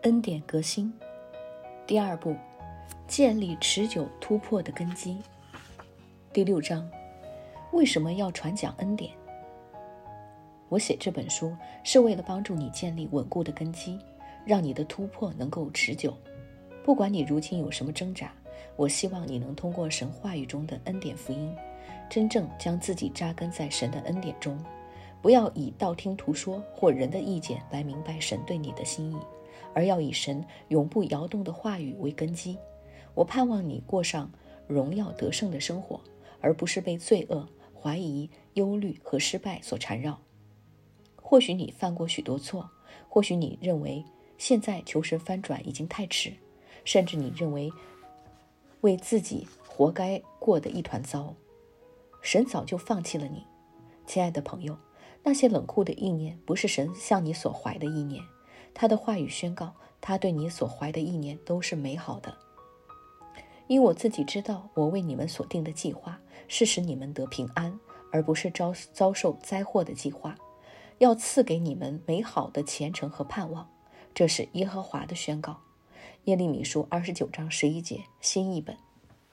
恩典革新。第二步，建立持久突破的根基。第6章，为什么要传讲恩典？我写这本书是为了帮助你建立稳固的根基，让你的突破能够持久。不管你如今有什么挣扎，我希望你能通过神话语中的恩典福音，真正将自己扎根在神的恩典中，不要以道听途说或人的意见来明白神对你的心意，而要以神永不摇动的话语为根基。我盼望你过上荣耀得胜的生活，而不是被罪恶、怀疑、忧虑和失败所缠绕。或许你犯过许多错，或许你认为现在求神翻转已经太迟，甚至你认为为自己活该过得一团糟。神早就放弃了你。亲爱的朋友，那些冷酷的意念不是神向你所怀的意念，他的话语宣告，他对你所怀的意念都是美好的。因我自己知道，我为你们所定的计划是使你们得平安，而不是遭受灾祸的计划，要赐给你们美好的前程和盼望。这是耶和华的宣告。耶利米书29章11节，新译本。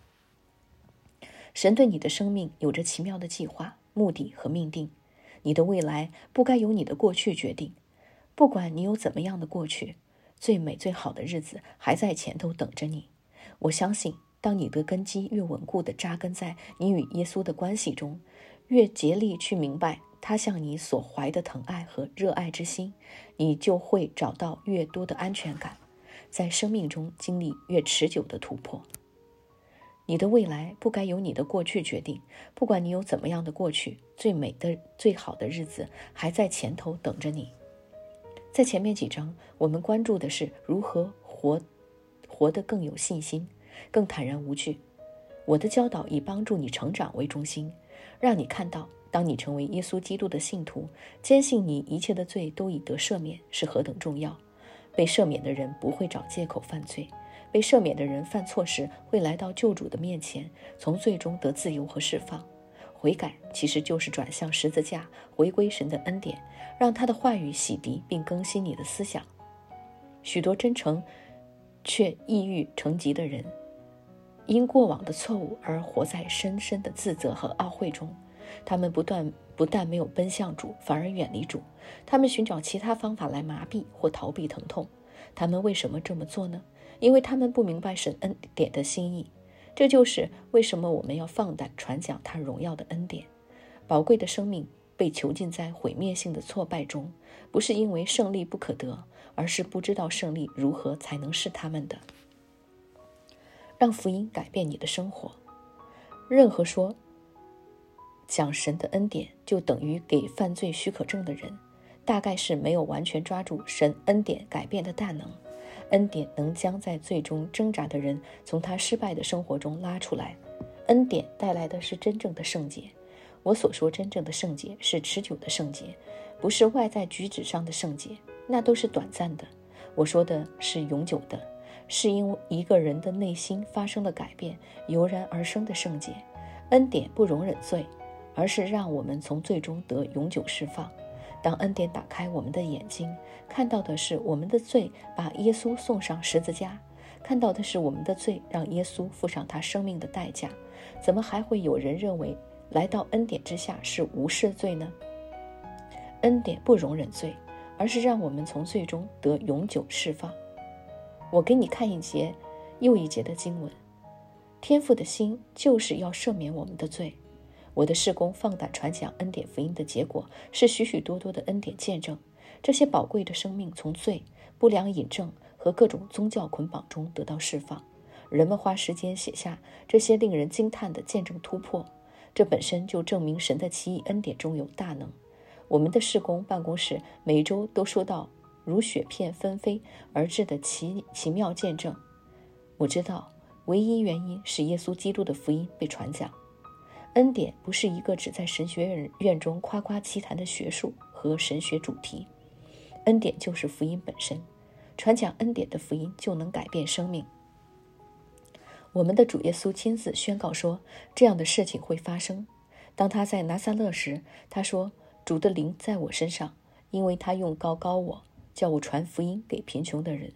神对你的生命有着奇妙的计划、目的和命定。你的未来不该由你的过去决定。不管你有怎么样的过去，最美最好的日子还在前头等着你。我相信，当你的根基越稳固地扎根在你与耶稣的关系中，越竭力去明白他向你所怀的疼爱和热爱之心，你就会找到越多的安全感，在生命中经历越持久的突破。你的未来不该由你的过去决定。不管你有怎么样的过去，最美的最好的日子还在前头等着你。在前面几章，我们关注的是如何活得更有信心，更坦然无惧。我的教导以帮助你成长为中心，让你看到，当你成为耶稣基督的信徒，坚信你一切的罪都已得赦免是何等重要。被赦免的人不会找借口犯罪，被赦免的人犯错时会来到救主的面前，从罪中得自由和释放。悔改其实就是转向十字架，回归神的恩典，让他的话语洗涤并更新你的思想。许多真诚却抑郁成疾的人，因过往的错误而活在深深的自责和懊悔中。他们不但没有奔向主，反而远离主。他们寻找其他方法来麻痹或逃避疼痛。他们为什么这么做呢？因为他们不明白神恩典的心意。这就是为什么我们要放胆传讲他荣耀的恩典。宝贵的生命被囚禁在毁灭性的挫败中，不是因为胜利不可得，而是不知道胜利如何才能是他们的。让福音改变你的生活。任何说讲神的恩典就等于给犯罪许可证的人，大概是没有完全抓住神恩典改变的大能。恩典能将在最终挣扎的人从他失败的生活中拉出来。恩典带来的是真正的圣洁。我所说真正的圣洁是持久的圣洁，不是外在举止上的圣洁，那都是短暂的。我说的是永久的，是因为一个人的内心发生了改变，油然而生的圣洁。恩典不容忍罪，而是让我们从罪中得永久释放。当恩典打开我们的眼睛，看到的是我们的罪把耶稣送上十字架，看到的是我们的罪让耶稣付上他生命的代价，怎么还会有人认为来到恩典之下是无视罪呢？恩典不容忍罪，而是让我们从罪中得永久释放。我给你看一节又一节的经文。天父的心就是要赦免我们的罪。我的事工放胆传讲恩典福音的结果是许许多多的恩典见证。这些宝贵的生命从罪、不良瘾症和各种宗教捆绑中得到释放。人们花时间写下这些令人惊叹的见证突破，这本身就证明神的奇异恩典中有大能。我们的事工办公室每周都收到如雪片纷飞而至的奇妙见证。我知道唯一原因是耶稣基督的福音被传讲。恩典不是一个只在神学院中夸夸其谈的学术和神学主题，恩典就是福音本身。传讲恩典的福音就能改变生命。我们的主耶稣亲自宣告说，这样的事情会发生。当他在拿撒勒时，他说，主的灵在我身上，因为他用膏膏我，叫我传福音给贫穷的人，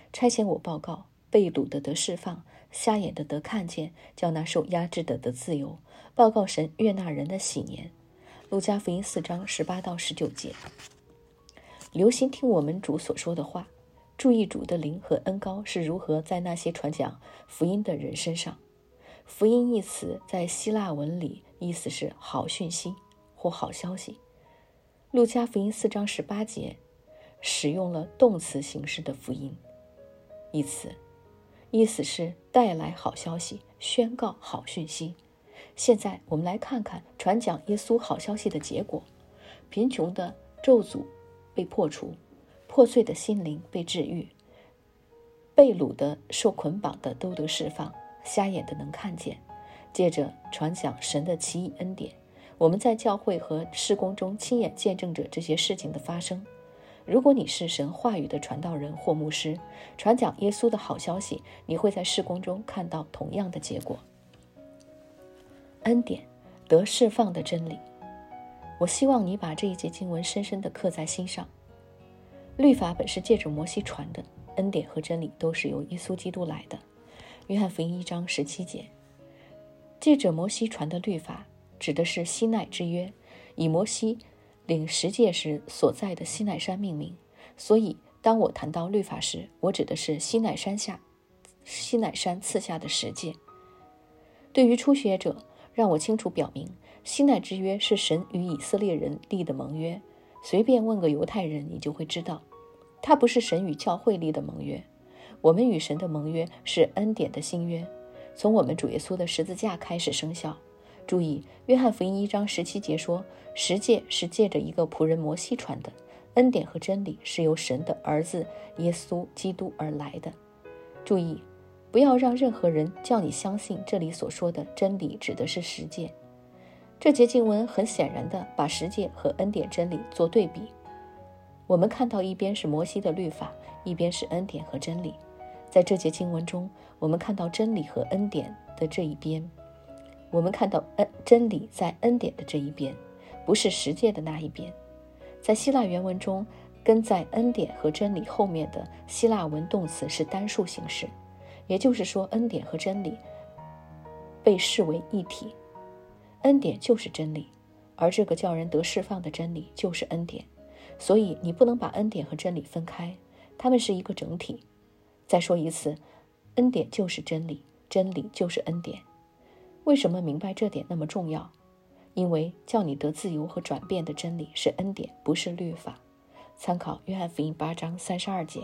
差遣我报告，被掳的得释放，瞎眼的得看见，叫那受压制的得自由，报告神悦纳人的喜年。路加福音4章18到19节。留心听我们主所说的话，注意主的灵和恩膏是如何在那些传讲福音的人身上。福音一词在希腊文里意思是好讯息或好消息。路加福音4章18节使用了动词形式的福音一词，意思是带来好消息，宣告好讯息。现在我们来看看传讲耶稣好消息的结果。贫穷的咒诅被破除，破碎的心灵被治愈，被掳的受捆绑的都得释放，瞎眼的能看见。借着传讲神的奇异恩典，我们在教会和事工中亲眼见证着这些事情的发生。如果你是神话语的传道人或牧师，传讲耶稣的好消息，你会在事工中看到同样的结果。恩典，得释放的真理。我希望你把这一节经文深深地刻在心上。律法本是借着摩西传的，恩典和真理都是由耶稣基督来的。约翰福音1章17节。借着摩西传的律法指的是西奈之约，以摩西领十诫时所在的西奈山命名。所以当我谈到律法时，我指的是西奈山赐下的十诫。对于初学者，让我清楚表明，西奈之约是神与以色列人立的盟约。随便问个犹太人，你就会知道，它不是神与教会立的盟约。我们与神的盟约是恩典的新约，从我们主耶稣的十字架开始生效。注意，约翰福音1章17节说，十诫是借着一个仆人摩西传的，恩典和真理是由神的儿子耶稣基督而来的。注意，不要让任何人叫你相信这里所说的真理指的是十诫。这节经文很显然地把十诫和恩典真理做对比。我们看到一边是摩西的律法，一边是恩典和真理。在这节经文中，我们看到真理和恩典的这一边，我们看到真理在恩典的这一边，不是十诫的那一边。在希腊原文中，跟在恩典和真理后面的希腊文动词是单数形式，也就是说，恩典和真理被视为一体。恩典就是真理，而这个叫人得释放的真理就是恩典。所以你不能把恩典和真理分开，它们是一个整体。再说一次，恩典就是真理，真理就是恩典。为什么明白这点那么重要？因为叫你得自由和转变的真理是恩典，不是律法。参考约翰福音8章32节。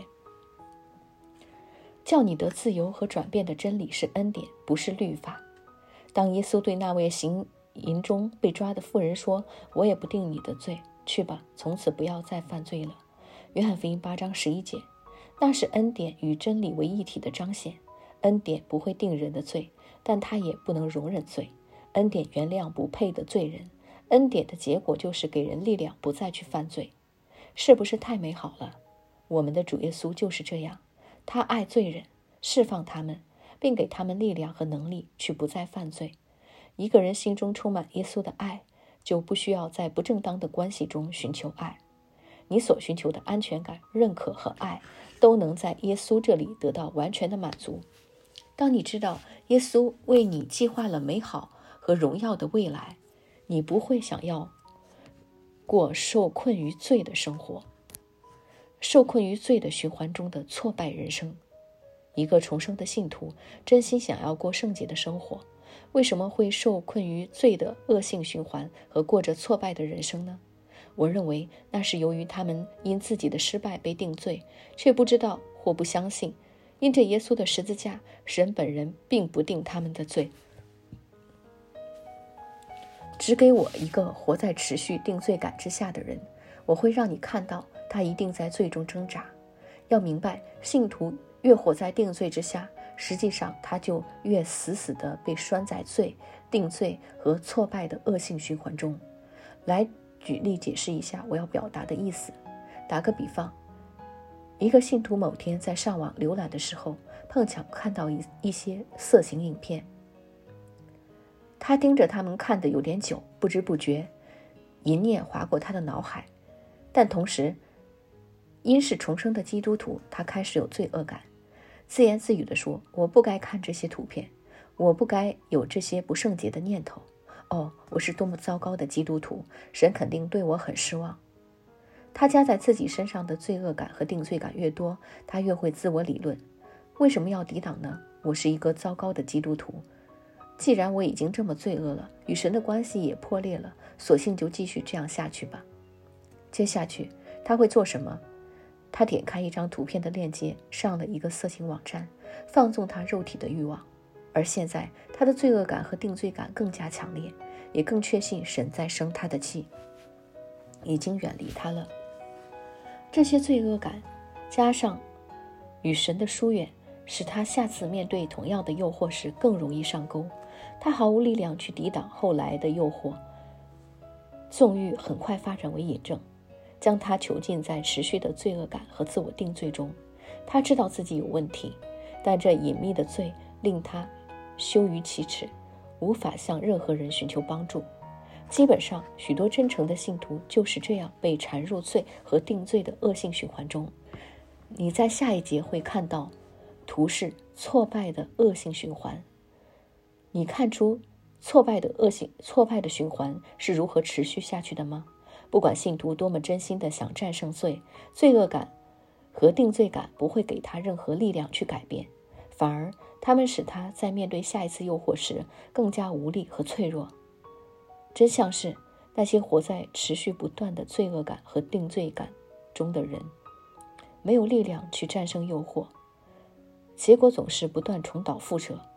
叫你得自由和转变的真理是恩典，不是律法。当耶稣对那位行淫中被抓的妇人说，我也不定你的罪，去吧，从此不要再犯罪了。约翰福音8章11节。那是恩典与真理为一体的彰显。恩典不会定人的罪，但它也不能容忍罪。恩典原谅不配的罪人，恩典的结果就是给人力量不再去犯罪。是不是太美好了？我们的主耶稣就是这样，他爱罪人，释放他们，并给他们力量和能力去不再犯罪。一个人心中充满耶稣的爱，就不需要在不正当的关系中寻求爱。你所寻求的安全感、认可和爱都能在耶稣这里得到完全的满足。当你知道耶稣为你计划了美好和荣耀的未来，你不会想要过受困于罪的生活，受困于罪的循环中的挫败人生。一个重生的信徒真心想要过圣洁的生活，为什么会受困于罪的恶性循环和过着挫败的人生呢？我认为那是由于他们因自己的失败被定罪，却不知道或不相信，因着耶稣的十字架，神本人并不定他们的罪，只给我一个活在持续定罪感之下的人。我会让你看到他一定在罪中挣扎。要明白，信徒越活在定罪之下，实际上他就越死死地被拴在罪、定罪和挫败的恶性循环中。来举例解释一下我要表达的意思。打个比方，一个信徒某天在上网浏览的时候，碰巧看到一些色情影片，他盯着他们看得有点久，不知不觉淫念划过他的脑海。但同时，因是重生的基督徒，他开始有罪恶感， 自言自语地说，我不该看这些图片，我不该有这些不圣洁的念头。哦，我是多么糟糕的基督徒，神肯定对我很失望。他加在自己身上的罪恶感和定罪感越多，他越会自我理论，为什么要抵挡呢？我是一个糟糕的基督徒，既然我已经这么罪恶了，与神的关系也破裂了，索性就继续这样下去吧。接下去他会做什么？他点开一张图片的链接，上了一个色情网站，放纵他肉体的欲望。而现在他的罪恶感和定罪感更加强烈，也更确信神在生他的气，已经远离他了。这些罪恶感加上与神的疏远，使他下次面对同样的诱惑时更容易上钩。他毫无力量去抵挡后来的诱惑，纵欲很快发展为瘾症，将他囚禁在持续的罪恶感和自我定罪中。他知道自己有问题，但这隐秘的罪令他羞于启齿，无法向任何人寻求帮助。基本上，许多真诚的信徒就是这样被缠入罪和定罪的恶性循环中。你在下一节会看到图示挫败的恶性循环。你看出挫败的循环是如何持续下去的吗？不管信徒多么真心地想战胜罪，罪恶感和定罪感不会给他任何力量去改变，反而他们使他在面对下一次诱惑时更加无力和脆弱。真相是，那些活在持续不断的罪恶感和定罪感中的人，没有力量去战胜诱惑，结果总是不断重蹈覆辙，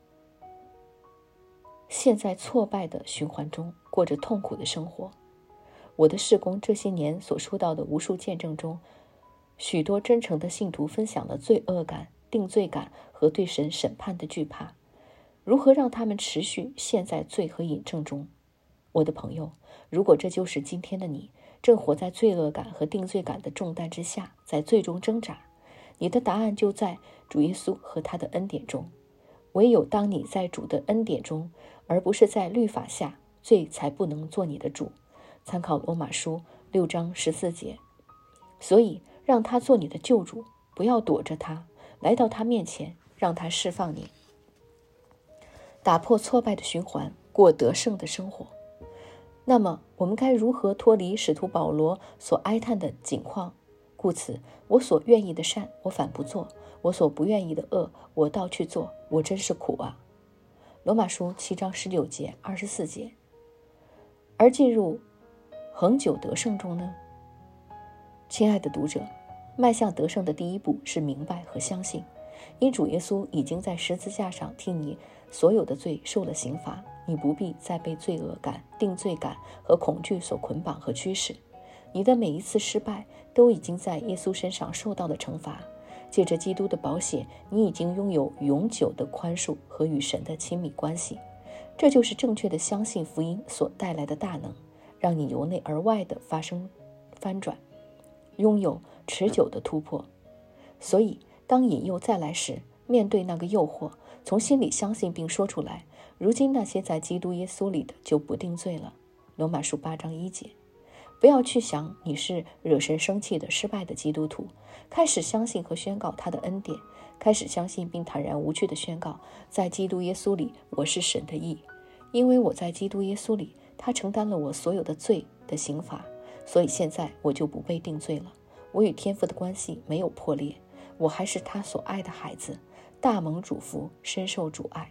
陷在挫败的循环中，过着痛苦的生活。我的事工这些年所收到的无数见证中，许多真诚的信徒分享了罪恶感、定罪感和对神审判的惧怕，如何让他们持续陷在罪和瘾症中。我的朋友，如果这就是今天的你，正活在罪恶感和定罪感的重担之下，在罪中挣扎，你的答案就在主耶稣和他的恩典中。唯有当你在主的恩典中，而不是在律法下，罪才不能做你的主。参考罗马书6章14节。所以让他做你的救主，不要躲着他，来到他面前，让他释放你，打破挫败的循环，过得胜的生活。那么我们该如何脱离使徒保罗所哀叹的境况？故此，我所愿意的善，我反不做；我所不愿意的恶，我倒去做。我真是苦啊！罗马书7章16节、24节。而进入恒久得胜中呢？亲爱的读者，迈向得胜的第一步是明白和相信，因主耶稣已经在十字架上替你所有的罪受了刑罚，你不必再被罪恶感、定罪感和恐惧所捆绑和驱使。你的每一次失败都已经在耶稣身上受到了惩罚。借着基督的宝血，你已经拥有永久的宽恕和与神的亲密关系。这就是正确的相信福音所带来的大能，让你由内而外的发生翻转，拥有持久的突破。所以当引诱再来时，面对那个诱惑，从心里相信并说出来，如今那些在基督耶稣里的就不定罪了。罗马书8章1节。不要去想你是惹神生气的失败的基督徒，开始相信和宣告他的恩典，开始相信并坦然无惧地宣告，在基督耶稣里我是神的义，因为我在基督耶稣里，他承担了我所有的罪的刑罚，所以现在我就不被定罪了。我与天父的关系没有破裂，我还是他所爱的孩子，大蒙主福，深受主爱。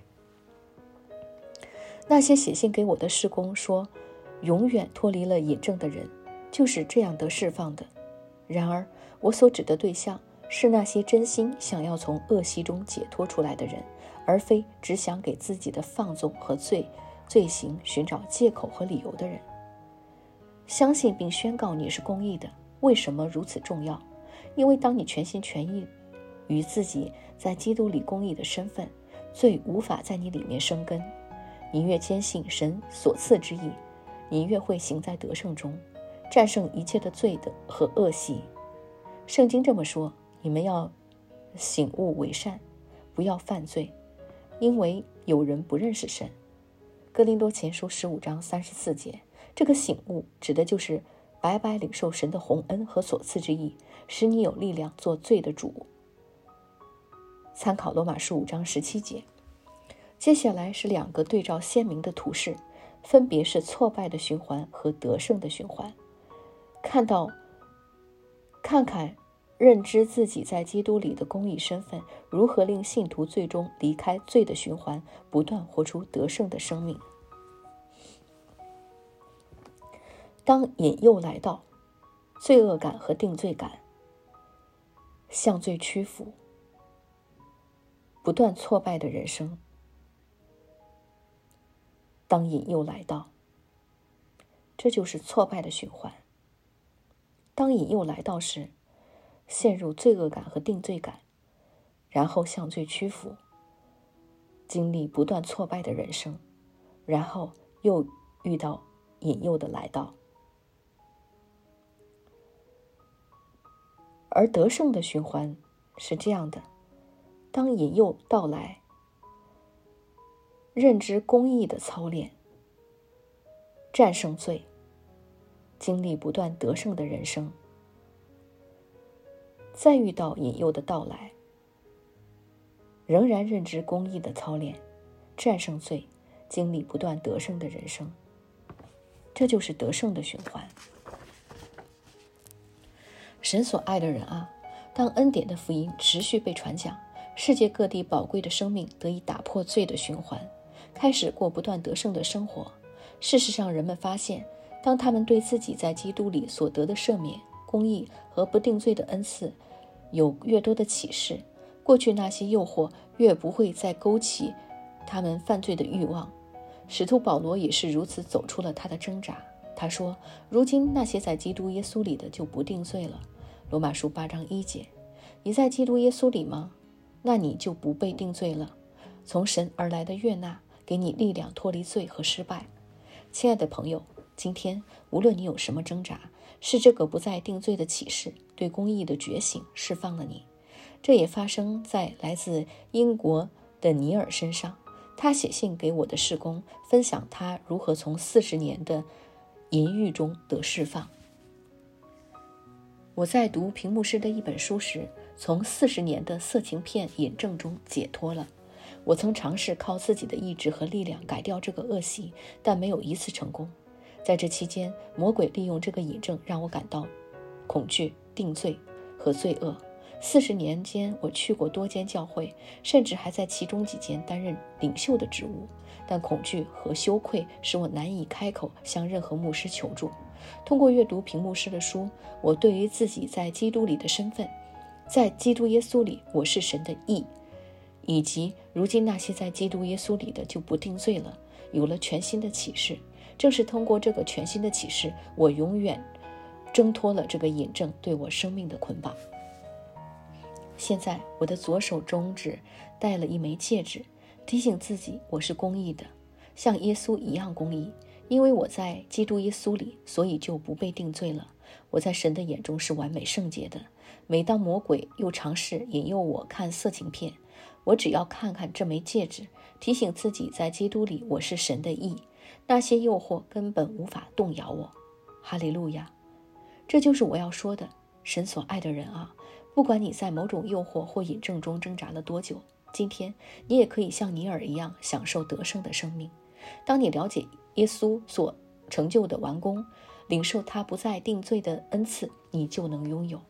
那些写信给我的事工说永远脱离了瘾症的人，就是这样得释放的。然而我所指的对象是那些真心想要从恶习中解脱出来的人，而非只想给自己的放纵和罪行寻找借口和理由的人。相信并宣告你是公义的，为什么如此重要？因为当你全心全意于自己在基督里公义的身份，罪无法在你里面生根。你越坚信神所赐之义，你越会行在得胜中，战胜一切的罪的和恶习。圣经这么说，你们要醒悟为善，不要犯罪，因为有人不认识神。哥林多前书15章34节。这个醒悟指的就是白白领受神的洪恩和所赐之义，使你有力量做罪的主。 参考罗马书5章17节。接下来是2个对照鲜明的图示，分别是挫败的循环和得胜的循环。看看认知自己在基督里的公义身份，如何令信徒最终离开罪的循环，不断活出得胜的生命。当引诱来到，罪恶感和定罪感向罪屈服，不断挫败的人生。当引诱来到，这就是挫败的循环。当引诱来到时，陷入罪恶感和定罪感，然后向罪屈服，经历不断挫败的人生，然后又遇到引诱的来到。而得胜的循环是这样的：当引诱到来，认知公义的操练，战胜罪，经历不断得胜的人生，再遇到引诱的到来，仍然认知公义的操练，战胜罪，经历不断得胜的人生。这就是得胜的循环。神所爱的人啊，当恩典的福音持续被传讲，世界各地宝贵的生命得以打破罪的循环，开始过不断得胜的生活。事实上，人们发现，当他们对自己在基督里所得的赦免、公义和不定罪的恩赐有越多的启示，过去那些诱惑越不会再勾起他们犯罪的欲望。使徒保罗也是如此走出了他的挣扎。他说，如今那些在基督耶稣里的就不定罪了。罗马书8章1节。你在基督耶稣里吗？那你就不被定罪了。从神而来的悦纳给你力量脱离罪和失败。亲爱的朋友，今天无论你有什么挣扎，是这个不再定罪的启示对公义的觉醒释放了你。这也发生在来自英国的尼尔身上。他写信给我的事工，分享他如何从40年的淫欲中得释放。我在读平牧师的一本书时，从40年的色情片瘾症中解脱了。我曾尝试靠自己的意志和力量改掉这个恶习，但没有一次成功。在这期间，魔鬼利用这个瘾症让我感到恐惧、定罪和罪恶。40年间，我去过多间教会，甚至还在其中几间担任领袖的职务，但恐惧和羞愧使我难以开口向任何牧师求助。通过阅读平牧师的书，我对于自己在基督里的身份，在基督耶稣里我是神的义，以及如今那些在基督耶稣里的就不定罪了，有了全新的启示。正是通过这个全新的启示，我永远挣脱了这个瘾症对我生命的捆绑。现在我的左手中指戴了一枚戒指，提醒自己我是公义的，像耶稣一样公义。因为我在基督耶稣里，所以就不被定罪了。我在神的眼中是完美圣洁的。每当魔鬼又尝试引诱我看色情片，我只要看看这枚戒指，提醒自己在基督里我是神的义，那些诱惑根本无法动摇我。哈利路亚！这就是我要说的，神所爱的人啊，不管你在某种诱惑或瘾症中挣扎了多久，今天你也可以像尼尔一样享受得胜的生命。当你了解耶稣所成就的完工，领受他不再定罪的恩赐，你就能拥有。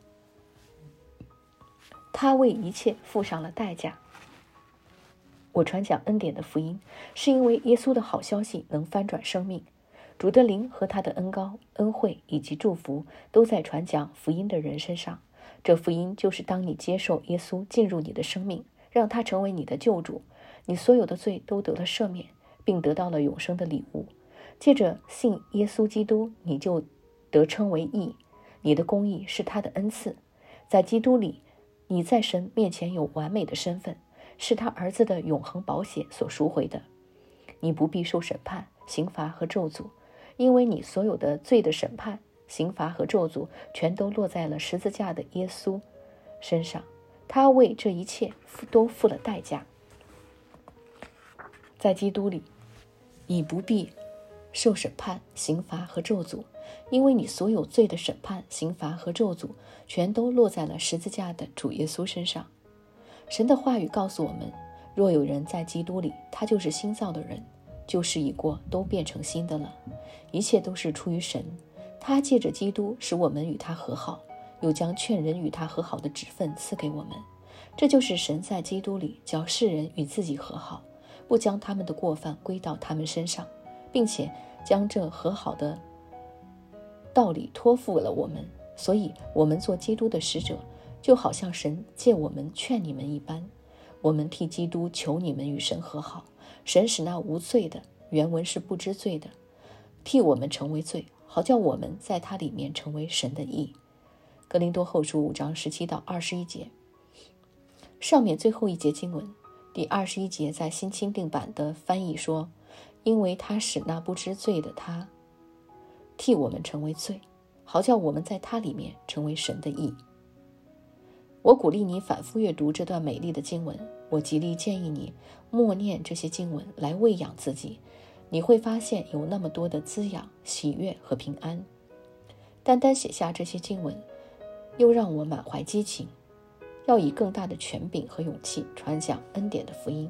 他为一切付上了代价。我传讲恩典的福音，是因为耶稣的好消息能翻转生命。主的灵和他的恩膏、恩惠以及祝福都在传讲福音的人身上。这福音就是当你接受耶稣进入你的生命，让他成为你的救主，你所有的罪都得了赦免，并得到了永生的礼物。借着信耶稣基督，你就得称为义，你的公义是他的恩赐。在基督里，你在神面前有完美的身份，是他儿子的永恒宝血所赎回的。你不必受审判、刑罚和咒诅，因为你所有的罪的审判、刑罚和咒诅全都落在了十字架的耶稣身上，他为这一切都付了代价。在基督里，你不必受审判、刑罚和咒诅，因为你所有罪的审判、刑罚和咒诅全都落在了十字架的主耶稣身上。 神的话语告诉我们，若有人在基督里，他就是新造的人，旧事已过，都变成新的了。一切都是出于神，他借着基督使我们与他和好，又将劝人与他和好的职分赐给我们。这就是神在基督里叫世人与自己和好，不将他们的过犯归到他们身上，并且将这和好的道理托付了我们。所以我们做基督的使者，就好像神借我们劝你们一般。我们替基督求你们与神和好，神使那无罪的，原文是不知罪的，替我们成为罪，好叫我们在他里面成为神的义。哥林多后书5章17到21节。上面最后一节经文，第21节在新钦定版的翻译说，因为他使那不知罪的他替我们成为罪，好叫我们在他里面成为神的义。我鼓励你反复阅读这段美丽的经文，我极力建议你默念这些经文来喂养自己，你会发现有那么多的滋养、喜悦和平安。单单写下这些经文，又让我满怀激情，要以更大的权柄和勇气传讲恩典的福音，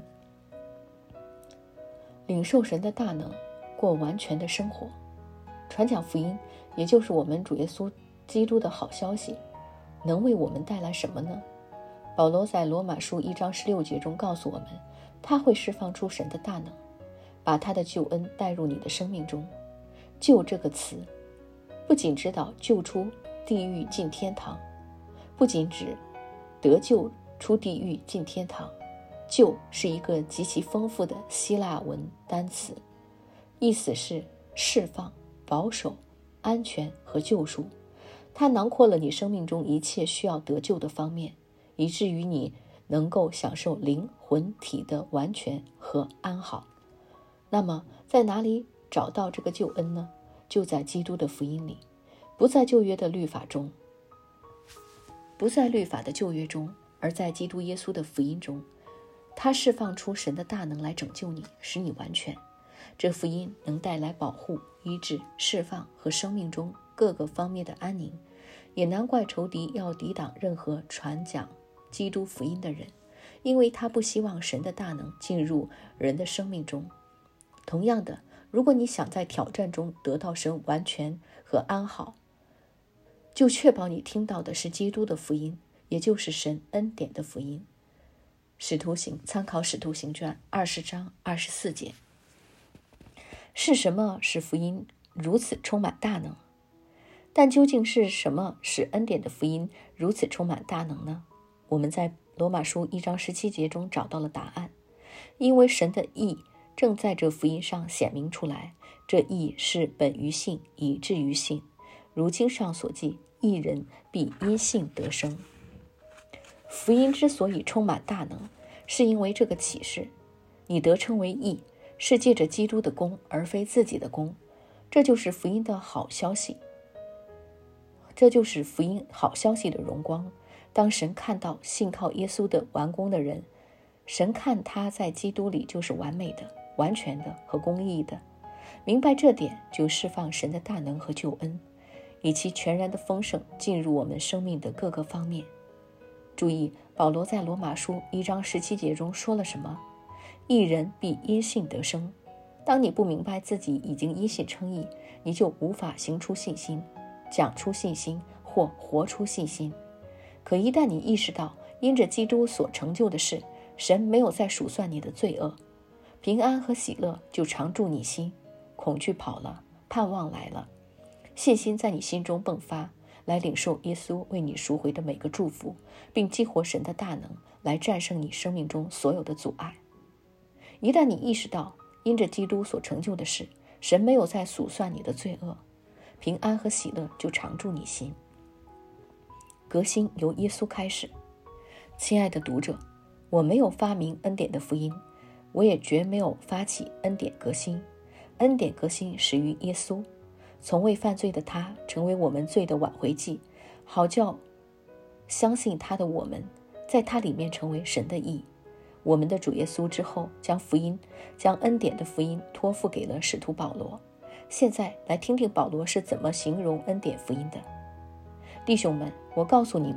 领受神的大能，过完全的生活。传讲福音，也就是我们主耶稣基督的好消息，能为我们带来什么呢？保罗在罗马书1章16节中告诉我们，他会释放出神的大能，把他的救恩带入你的生命中。救这个词不仅指导救出地狱进天堂，不仅指得救出地狱进天堂，救是一个极其丰富的希腊文单词，意思是释放、保守、安全和救赎。它囊括了你生命中一切需要得救的方面，以至于你能够享受灵魂体的完全和安好。那么在哪里找到这个救恩呢？就在基督的福音里，不在旧约的律法中，不在律法的旧约中，而在基督耶稣的福音中。他释放出神的大能来拯救你，使你完全。这福音能带来保护、医治、释放和生命中各个方面的安宁，也难怪仇敌要抵挡任何传讲基督福音的人，因为他不希望神的大能进入人的生命中。同样的，如果你想在挑战中得到神完全和安好，就确保你听到的是基督的福音，也就是神恩典的福音。使徒行参考使徒行传20章24节。是什么使福音如此充满大能？但究竟是什么使恩典的福音如此充满大能呢？我们在罗马书1章17节中找到了答案。因为神的义正在这福音上显明出来，这义是本于信，以至于信。如经上所记，义人必因信得生。福音之所以充满大能，是因为这个启示，你得称为义，是借着基督的功，而非自己的功。这就是福音的好消息，这就是福音好消息的荣光。当神看到信靠耶稣的完工的人，神看他在基督里就是完美的、完全的和公义的。明白这点，就释放神的大能和救恩，以其全然的丰盛进入我们生命的各个方面。注意，保罗在罗马书1章17节中说了什么？义人必因信得生。当你不明白自己已经因信称义，你就无法行出信心、讲出信心或活出信心。可一旦你意识到因着基督所成就的事，神没有再数算你的罪恶，平安和喜乐就常驻你心，恐惧跑了，盼望来了，信心在你心中迸发，来领受耶稣为你赎回的每个祝福，并激活神的大能来战胜你生命中所有的阻碍。一旦你意识到因着基督所成就的事，神没有再数算你的罪恶，平安和喜乐就常驻你心。革新由耶稣开始。亲爱的读者，我没有发明恩典的福音，我也绝没有发起恩典革新。恩典革新始于耶稣，从未犯罪的他成为我们罪的挽回祭，好叫相信他的我们在他里面成为神的义。我们的主耶稣之后将恩典的福音托付给了使徒保罗。现在来听听保罗是怎么形容恩典福音的。弟兄们，我告诉你们，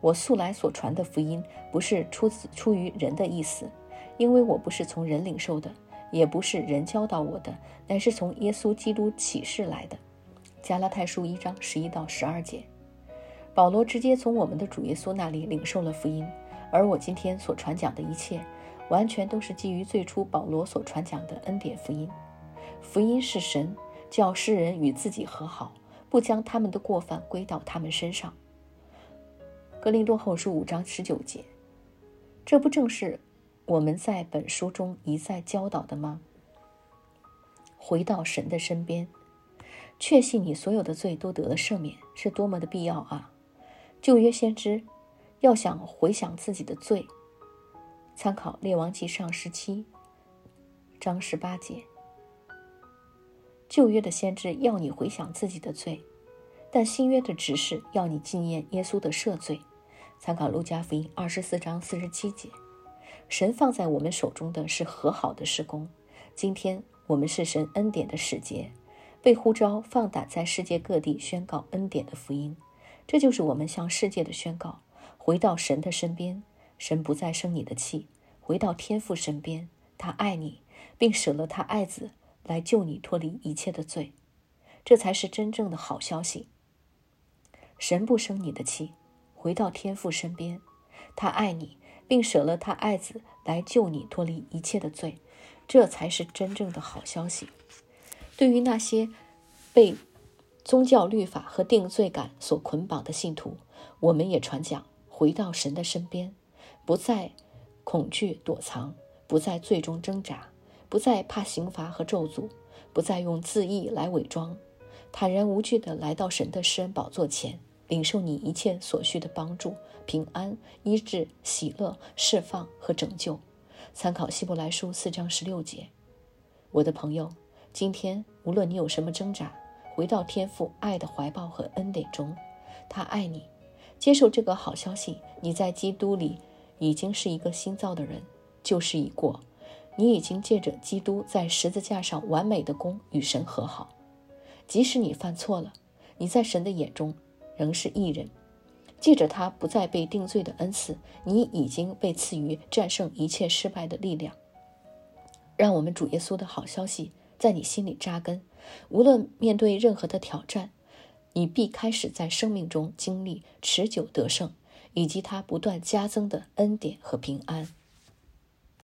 我素来所传的福音不是出于人的意思，因为我不是从人领受的，也不是人教导我的，乃是从耶稣基督启示来的。加拉太书1章11到12节。保罗直接从我们的主耶稣那里领受了福音，而我今天所传讲的一切，完全都是基于最初保罗所传讲的恩典福音。福音是神叫世人与自己和好，不将他们的过犯归到他们身上。哥林多后书5章19节。这不正是我们在本书中一再教导的吗？回到神的身边，确信你所有的罪都得了赦免，是多么的必要啊！旧约先知要想回想自己的罪，参考列王纪上17章18节。旧约的先知要你回想自己的罪，但新约的指示要你纪念耶稣的赦罪，参考路加福音24章47节。神放在我们手中的是和好的事工，今天我们是神恩典的使节，被呼召放胆在世界各地宣告恩典的福音。这就是我们向世界的宣告，回到神的身边，神不再生你的气，回到天父身边，他爱你，并舍了他爱子来救你脱离一切的罪。这才是真正的好消息。神不生你的气，回到天父身边，他爱你，并舍了他爱子来救你脱离一切的罪。这才是真正的好消息。对于那些被宗教律法和定罪感所捆绑的信徒，我们也传讲回到神的身边，不再恐惧躲藏，不在罪中挣扎，不再怕刑罚和咒诅，不再用自义来伪装，坦然无惧地来到神的施恩宝座前，领受你一切所需的帮助、平安、医治、喜乐、释放和拯救。参考希伯来书4章16节。我的朋友，今天无论你有什么挣扎，回到天父爱的怀抱和恩典中，他爱你。接受这个好消息，你在基督里已经是一个新造的人，旧事已过，你已经借着基督在十字架上完美的功与神和好。即使你犯错了，你在神的眼中仍是义人。借着他不再被定罪的恩赐，你已经被赐予战胜一切失败的力量。让我们主耶稣的好消息在你心里扎根，无论面对任何的挑战，你必开始在生命中经历持久得胜，以及他不断加增的恩典和平安。